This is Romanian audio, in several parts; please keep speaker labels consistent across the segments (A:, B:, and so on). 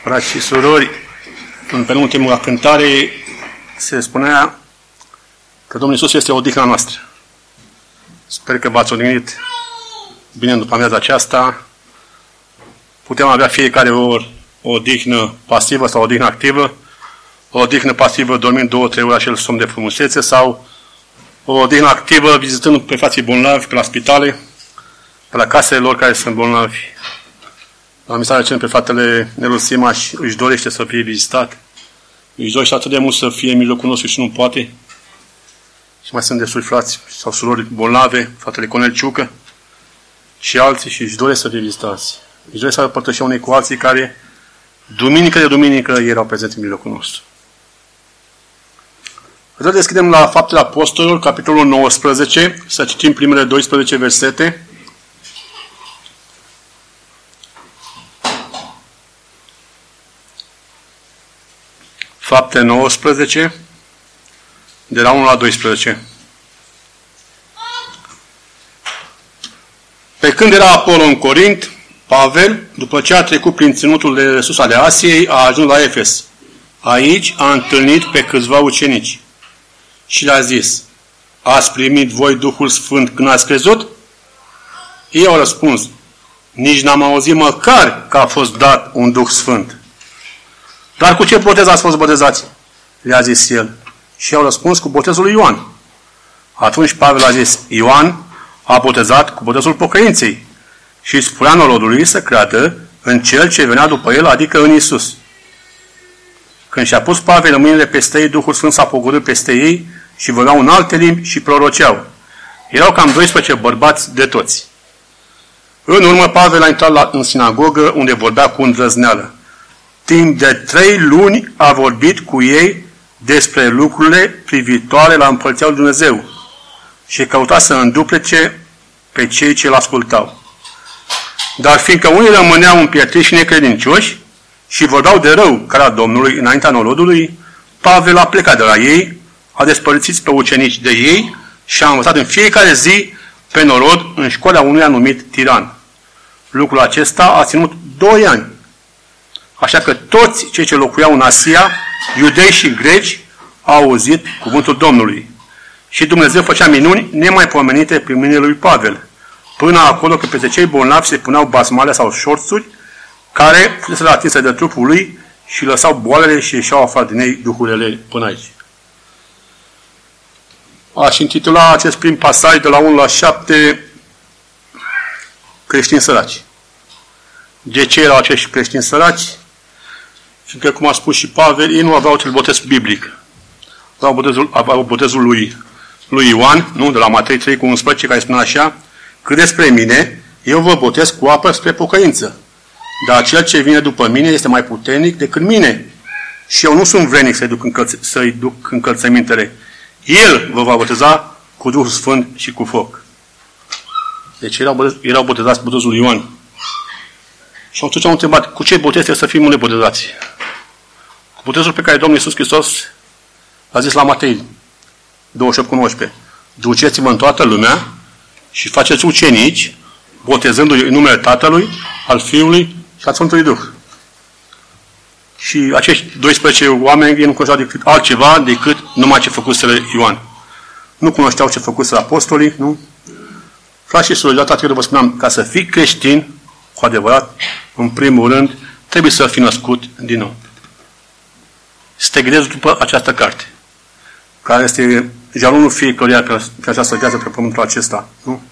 A: Frați și surori, în penultima cântare se spunea că Domnul Iisus este odihna noastră. Sper că v-ați odihnit bine după amiaza aceasta. Putem avea fiecare o odihnă pasivă sau o odihnă activă. O odihnă pasivă dormind 2-3 ore acel somn de frumusețe sau o odihnă activă vizitând pe frații bolnavi, pe la spitale, pe la casele lor care sunt bolnavi. La misarea cel pe fratele Nelu Simaș își dorește să fie vizitat. Își dorește atât de mult să fie în mijlocul nostru și nu poate. Și mai sunt destui frați sau surori bolnave, fratele Conel Ciucă și alții și își doresc să fie vizitați. Își doresc să părtășeau unei cu alții care duminică de duminică erau prezenți în mijlocul nostru. Să deschidem la Faptele Apostolilor, capitolul 19, să citim primele 12 versete. Fapte 19, de la 1 la 12. Pe când era Apollo în Corint, Pavel, după ce a trecut prin ținutul de sus ale Asiei, a ajuns la Efes. Aici a întâlnit pe câțiva ucenici și le-a zis: ați primit voi Duhul Sfânt când ați crezut? Ei au răspuns: nici n-am auzit măcar că a fost dat un Duh Sfânt. Dar cu ce botez ați fost botezați? Le-a zis el. Și au răspuns: cu botezul lui Ioan. Atunci Pavel a zis: Ioan a botezat cu botezul pocăinței și spunea norodului să creadă în cel ce venea după el, adică în Iisus. Când și-a pus Pavel în mâinile peste ei, Duhul Sfânt s-a pogorât peste ei și vorbeau în alte limbi și proroceau. Erau cam 12 bărbați de toți. În urmă, Pavel a intrat în sinagogă, unde vorbea cu îndrăzneală. Timp de 3 luni a vorbit cu ei despre lucrurile privitoare la Împărăția lui Dumnezeu și căuta să înduplece pe cei ce l-ascultau. Dar fiindcă unii rămâneau împietriți și necredincioși și vorbeau de rău cara Domnului înaintea norodului, Pavel a plecat de la ei, a despărțit pe ucenici de ei și a învățat în fiecare zi pe norod în școala unui anumit tiran. Lucrul acesta a ținut 2 ani. Așa că toți cei ce locuiau în Asia, iudei și greci, au auzit cuvântul Domnului. Și Dumnezeu făcea minuni nemaipomenite prin mâinile lui Pavel, până acolo că peste cei bolnavi se puneau basmale sau șorțuri, care fusese atinse de trupul lui și lăsau boalele și ieșeau afară din ei duhurile până aici. Aș intitula acest prim pasaj de la 1 la 7 creștini săraci. De ce erau acești creștini săraci? Fiindcă, cum a spus și Pavel, ei nu aveau acel botez biblic. Aveau botezul lui Ioan, nu? De la Matei 3:11, care spune așa: cât despre mine, eu vă botez cu apă spre pocăință. Dar cel ce vine după mine este mai puternic decât mine. Și eu nu sunt vrednic să-i duc încălțămintele. El vă va boteza cu Duhul Sfânt și cu foc. Deci erau botezați cu botezul lui Ioan. Și atunci am întrebat: cu ce botez trebuie să fim botezați? Cu botezul pe care Domnul Iisus Hristos a zis la Matei 28:19. Duceți-vă în toată lumea și faceți ucenici, botezându-i în numele Tatălui, al Fiului și al Sfântului Duh. Și acești 12 oameni ei nu cunoșteau decât altceva decât numai ce făcuseră Ioan. Nu cunoșteau ce făcuseră apostolii, nu? Frați și surori, data trecută vă spuneam, ca să fii creștin, cu adevărat, în primul rând, trebuie să fii născut din nou. Să te gândezi după această carte, care este jalonul fiecăruia pe această viață, pe pământul acesta. Nu?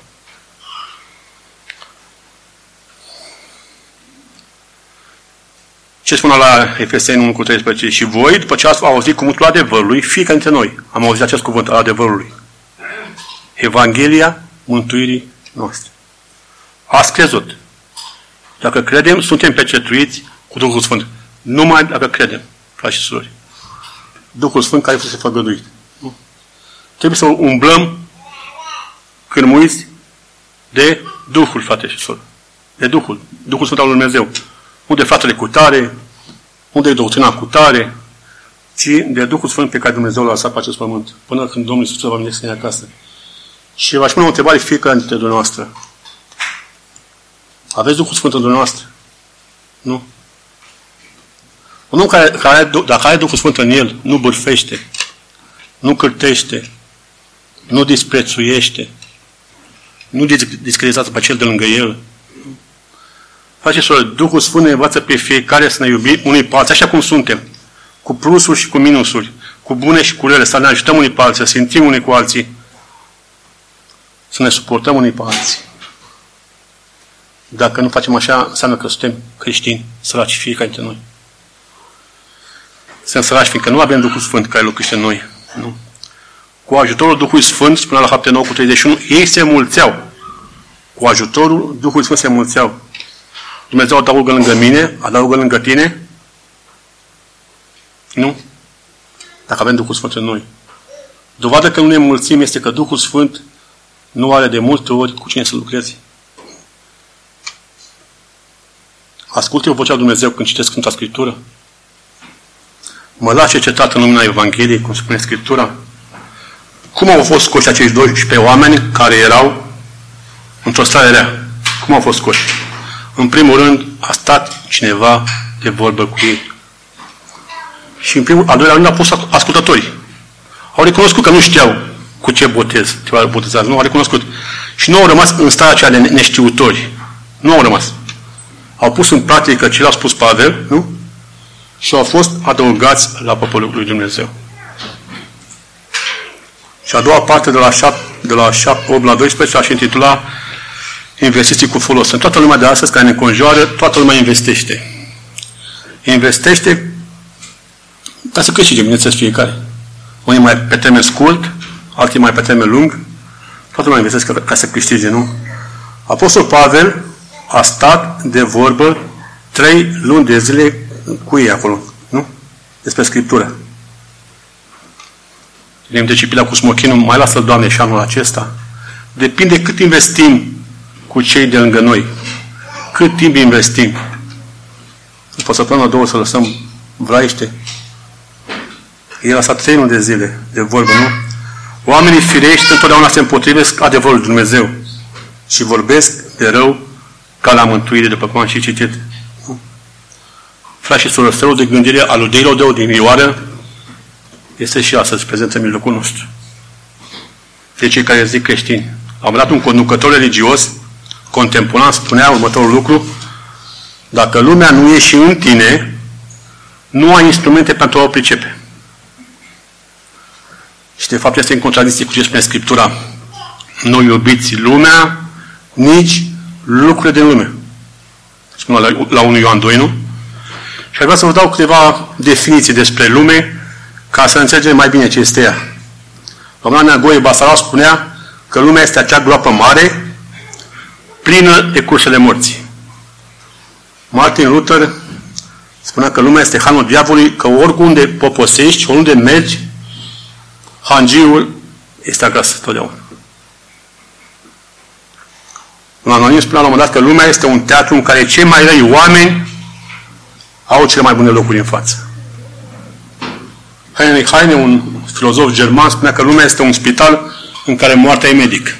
A: Ce spune la Efeseni 1:13? Și voi, după ce ați auzit cuvântul adevărului, fiecare dintre noi am auzit acest cuvânt al adevărului. Evanghelia mântuirii noastre. Ați crezut. Dacă credem, suntem pecetuiți cu Duhul Sfânt. Numai dacă credem, frați și surori. Duhul Sfânt care fusese făgăduit. Nu? Trebuie să umblăm cârmuiți de Duhul, frate și surori. De Duhul. Duhul Sfânt al lui Dumnezeu. Nu de fratele cu tare, nu de doctrina cu tare, ci de Duhul Sfânt pe care Dumnezeu l-a lăsat pe acest pământ. Până când Domnul Iisus va veni să ne acasă. Și v-aș pune o întrebare fiecare dintre dumneavoastră. Aveți Duhul Sfânt în dumneavoastră? Nu? Un om dacă are Duhul Sfânt în el, nu bârfește, nu cârtește, nu disprețuiește, nu discreditează pe cel de lângă el. Face soră, Duhul Sfânt ne învață pe fiecare să ne iubim unii pe alții, așa cum suntem, cu plusuri și cu minusuri, cu bune și cu rele, să ne ajutăm unii pe alții, să simțim unii cu alții, să ne suportăm unii pe alții. Dacă nu facem așa, înseamnă că suntem creștini, săraci fiecare dintre noi. Suntem săraci, fiindcă nu avem Duhul Sfânt care locuiește în noi. Nu? Cu ajutorul Duhului Sfânt, spunea la Fapte 9:31, ei se mulțeau. Cu ajutorul Duhului Sfânt se mulțeau. Dumnezeu adaugă lângă mine, adaugă lângă tine. Nu? Dacă avem Duhul Sfânt în noi. Dovadă că nu ne mulțim este că Duhul Sfânt nu are de multe ori cu cine să lucreze. Ascult eu vocea lui Dumnezeu când citesc Sfânta Scriptură. Mă las cercetat în lumina Evangheliei, cum spune Scriptura. Cum au fost scoși acești 12 oameni care erau într-o stare rea? Cum au fost scoși? În primul rând, a stat cineva de vorbă cu ei. Și al doilea rând, au fost ascultători. Au recunoscut că nu știau cu ce botez, te botezează. Nu au recunoscut. Și nu au rămas în starea aceea de neștiutori. Nu au rămas. Au pus în practică ce le-a spus Pavel, nu? Și au fost adăugați la poporul lui Dumnezeu. Și a doua parte, de la 8 la 12, aș intitula Investiții cu folos. În toată lumea de astăzi care ne înconjoară, toată lumea investește. Investește ca să câștige, bineînțeles, fiecare. Unii mai pe termen scurt, alții mai pe termen lung. Toată lumea investește ca să câștige, nu? Apostol Pavel a stat de vorbă 3 luni de zile cu ei acolo, nu? Despre Scriptură. Vedem de Cipila cu smochinul, mai lasă-l, Doamne, și anul acesta. Depinde cât investim cu cei de lângă noi. Cât timp investim. După săptămâna 2 să lăsăm vraiște. El a stat 3 luni de zile de vorbă, nu? Oamenii firești întotdeauna se împotrivesc adevărul Dumnezeu și vorbesc de rău ca la mântuire, după cum am și citit. Frați și surori, stelul de gândire al lui Deilo de odinioară este și astăzi prezent în mijlocul nostru. De cei care zic creștini. Am dat un conducător religios contemporan, spunea următorul lucru: dacă lumea nu e și în tine, nu ai instrumente pentru a o pricepe. Și de fapt este în contradicție cu ce spune Scriptura. Nu iubiți lumea, nici lucrurile din lume. Spune la 1 Ioan 2, nu? Și aș vrea să vă dau câteva definiții despre lume ca să înțelegem mai bine ce este ea. Doamna Neagoe Basarau spunea că lumea este acea groapă mare, plină de cursele morții. Martin Luther spunea că lumea este hanul diavolului, că oriunde poposești, oriunde mergi, hangiul este acasă totdeauna. Un anonim spunea la un moment dat că lumea este un teatru în care cei mai răi oameni au cele mai bune locuri în față. Heinrich Heine, un filozof german, spunea că lumea este un spital în care moartea e medic.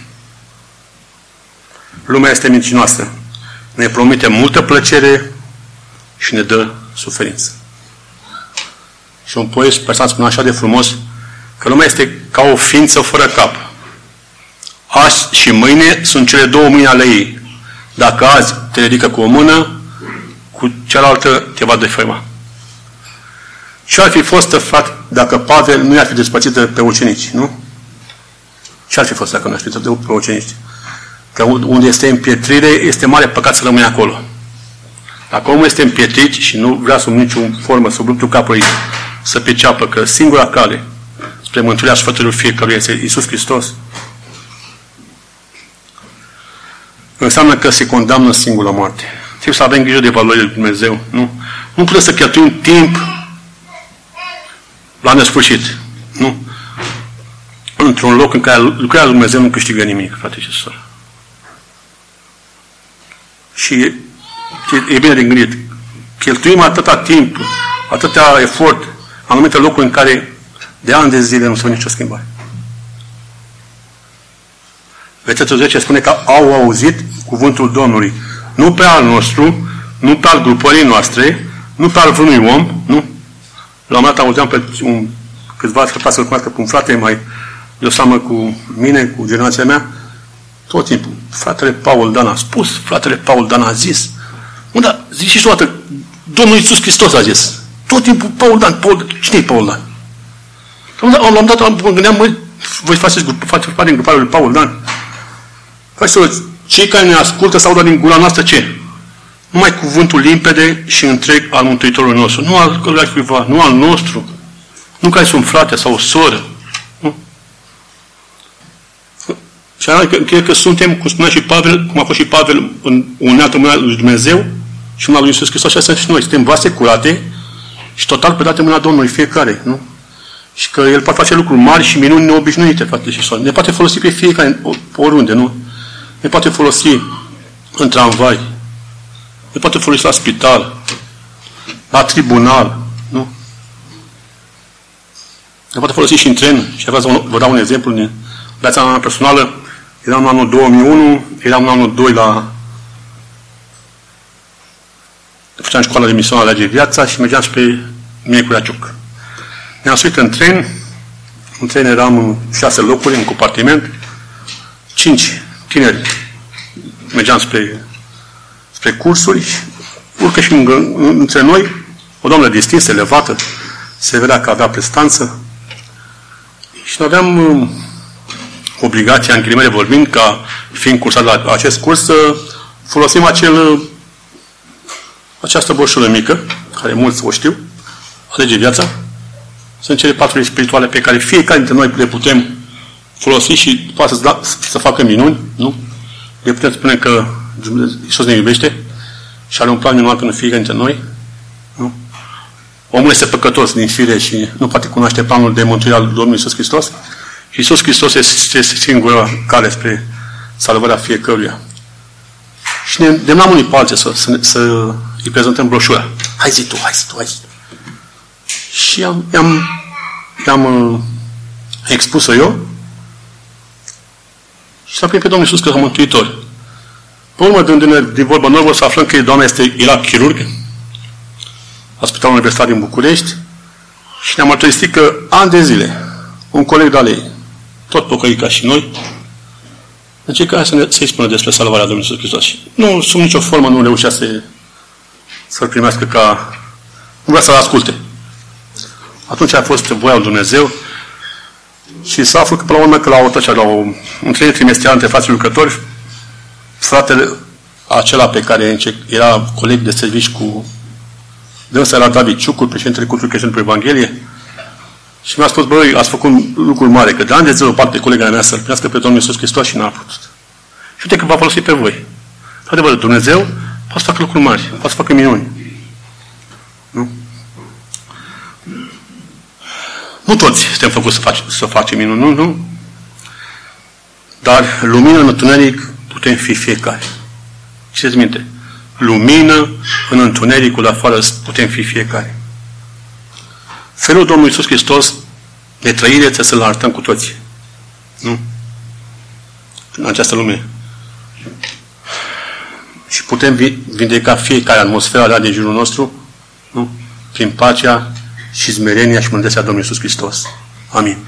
A: Lumea este mincinoasă. Ne promite multă plăcere și ne dă suferință. Și un poet persan spunea așa de frumos că lumea este ca o ființă fără cap. Azi și mâine sunt cele 2 mâini ale ei. Dacă azi te ridică cu o mână, cu cealaltă te va defăima. Ce ar fi fost, frate, dacă Pavel nu i-ar fi despărțit de pe ucenici, nu? Ce ar fi fost dacă nu i-ar fi despărțit pe ucenici? Că unde este împietrire, este mare păcat să rămâne acolo. Dacă omul este împietrit și nu vrea sub nicio formă, sub luptul capului, să priceapă că singura cale spre mântuirea sfătului fiecăruia este Iisus Hristos, înseamnă că se condamnă singur la moarte. Trebuie să avem grijă de valorile lui Dumnezeu. Nu putem să cheltuim timp la nesfârșit. Nu. Într-un loc în care lucrarea lui Dumnezeu nu câștigă nimic, frate și soră. Și e bine de gândit. Cheltuim atâta timp, atâta efort, anumite locuri în care de ani de zile nu se vede nicio schimbare. Versetul 10 spune că au auzit cuvântul Domnului. Nu pe al nostru, nu pe al grupării noastre, Nu pe al vreunui om, nu? La un moment dat auzeam pe câțiva să-l cunoască pe un frate mai de o seamă cu mine, cu generația mea, tot timpul. Fratele Paul Dan a spus, fratele Paul Dan a zis. Unde zici și toată, Domnul Iisus Hristos a zis. Tot timpul Paul Dan. Cine e Paul Dan? La un moment dat mă gândeam, măi, voi faceți parte din gruparea lui Paul Dan. Cei care ne ascultă să audă din gura noastră ce? Numai cuvântul limpede și întreg al Mântuitorului nostru. Nu al cuiva, nu al nostru. Nu că sunt frate sau o soră. Nu? Și cred că suntem, cum spunea și Pavel, cum a fost și Pavel în unealtă mâna lui Dumnezeu și mâna lui Iisus Hristos, așa suntem și noi. Suntem vase curate și total predate în mâna Domnului fiecare. Nu? Și că El poate face lucruri mari și minuni neobișnuite, frate și soră. Ne poate folosi pe fiecare, oriunde, nu? Ne poate folosi în tramvai, ne poate folosi la spital, la tribunal, nu? Ne poate folosi și în tren. Și vreau să vă dau un exemplu din viața mea personală. Eram în anul 2001, eram în anul 2 făceam școala de misiune Alege Viața și mergeam spre Miercurea Ciuc. Ne-am suit în tren. În tren eram în 6 locuri, în compartiment. 5 tineri. Mergeam spre cursuri. Urcă și între noi o doamnă distinsă, elevată. Se vedea că avea prestanță. Și noi aveam obligația, în ghilimele vorbind, ca fiind cursat la acest curs, să folosim această broșură mică, care mulți o știu, Alege Viața. Sunt cele 4 spirituale pe care fiecare dintre noi le putem folosi și poate să facă minuni, nu? Le putem spune că Iisus ne iubește și are un plan minunat pentru fiecare dintre noi, nu? Omul este păcătos din fire și nu poate cunoaște planul de mântuire al Domnului Iisus Hristos. Și Iisus Hristos este singura cale spre salvarea fiecăruia. Și ne demnam unii pe alții să îi prezentăm broșura. Hai zi tu. Și i-am expus-o eu și s-a primit pe Domnul Iisus ca mântuitor. Pe urmă, dându-ne din vorbă nouă, să aflăm că doamna era chirurg la Spitalul Universitar din București și ne-a mărturisit că ani de zile un coleg de-al ei, tot pocăit ca și noi, încerca să-i spună despre salvarea Domnului Iisus Hristos. Nu, sub nicio formă, nu reușea să-l primească ca... Nu vrea să-l asculte. Atunci a fost voia lui Dumnezeu și s-a aflat că până la urmă că la o întâlnire trimestrială între frații lucrători, fratele acela pe care era coleg de servici cu dânsa era David Ciucur, președintele Cultului Creștin pe Evanghelie, și mi-a spus, băi, ați făcut un lucru mare, că de ani de zile o parte colega mea să-L primească pe Domnul Iisus Hristos și n-a putut. Și uite că v-a folosit pe voi. Adevăr, Dumnezeu poate să facă lucruri mari, poate să facă minuni. Nu? Nu toți suntem făcuți să facem minuni, nu? Dar lumină în întuneric putem fi fiecare. Țineți minte. Lumină în întunericul de afară putem fi fiecare. Felul Domnului Iisus Hristos de trăire trebuie să-L arătăm cu toții. Nu? În această lume. Și putem vindeca fiecare atmosfera din jurul nostru, nu? Prin pacea și smerenia și mândrețea Domnului Iisus Hristos. Amin.